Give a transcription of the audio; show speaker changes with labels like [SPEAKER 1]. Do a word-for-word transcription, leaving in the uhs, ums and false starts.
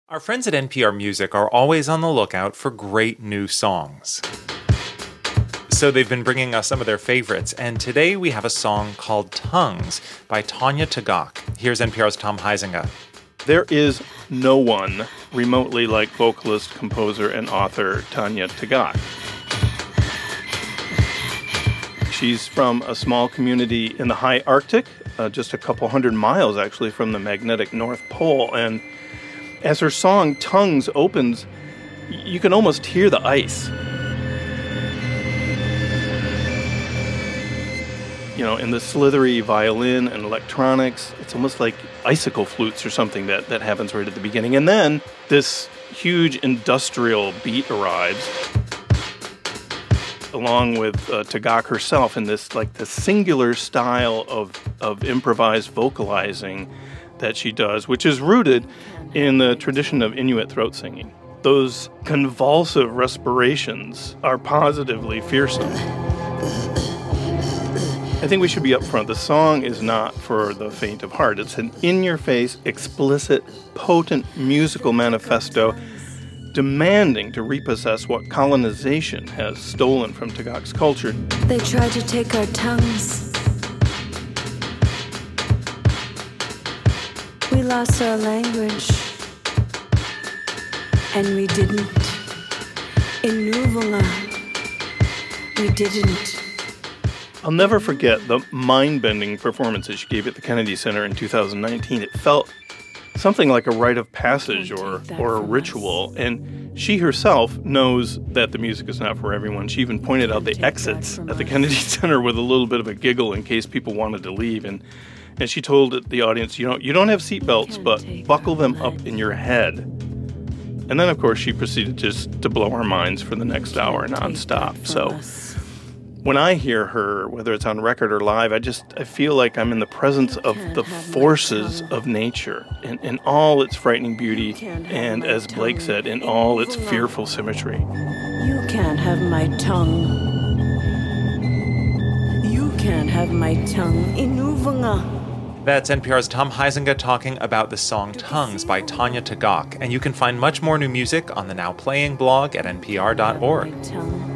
[SPEAKER 1] Our friends at N P R Music are always on the lookout for great new songs. So they've been bringing us some of their favorites, and today we have a song called Tongues by Tanya Tagaq. Here's N P R's Tom Huizenga.
[SPEAKER 2] There is no one remotely like vocalist, composer, and author Tanya Tagaq. She's from a small community in the high Arctic, uh, just a couple hundred miles actually from the magnetic North Pole, and as her song Tongues opens, you can almost hear the ice. You know, in the slithery violin and electronics, it's almost like icicle flutes or something that, that happens right at the beginning. And then this huge industrial beat arrives, along with uh, Tagaq herself in this like the singular style of, of improvised vocalizing that she does, which is rooted in the tradition of Inuit throat singing. Those convulsive respirations are positively fearsome. I think we should be upfront. The song is not for the faint of heart. It's an in-your-face, explicit, potent musical manifesto demanding to repossess what colonization has stolen from Tagaq's culture.
[SPEAKER 3] They tried to take our tongues. We lost our language. And we didn't. In Nuvunga, we didn't.
[SPEAKER 2] I'll never forget the mind-bending performance that she gave at the Kennedy Center in two thousand nineteen. It felt something like a rite of passage or, or a ritual. Us. And she herself knows that the music is not for everyone. She even pointed out the exits at the Kennedy Center with a little bit of a giggle in case people wanted to leave. And, and she told the audience, you know, you don't have seatbelts, but buckle them up in your head. And then, of course, she proceeded just to blow our minds for the next hour nonstop. So when I hear her, whether it's on record or live, I just I feel like I'm in the presence of the forces of nature in, in all its frightening beauty and, as Blake said, in all its fearful symmetry.
[SPEAKER 3] You can't have my tongue. You can't have my tongue. Inuvunga.
[SPEAKER 1] That's N P R's Tom Huizenga talking about the song Tongues by Tanya Tagaq, and you can find much more new music on the Now Playing blog at N P R dot org.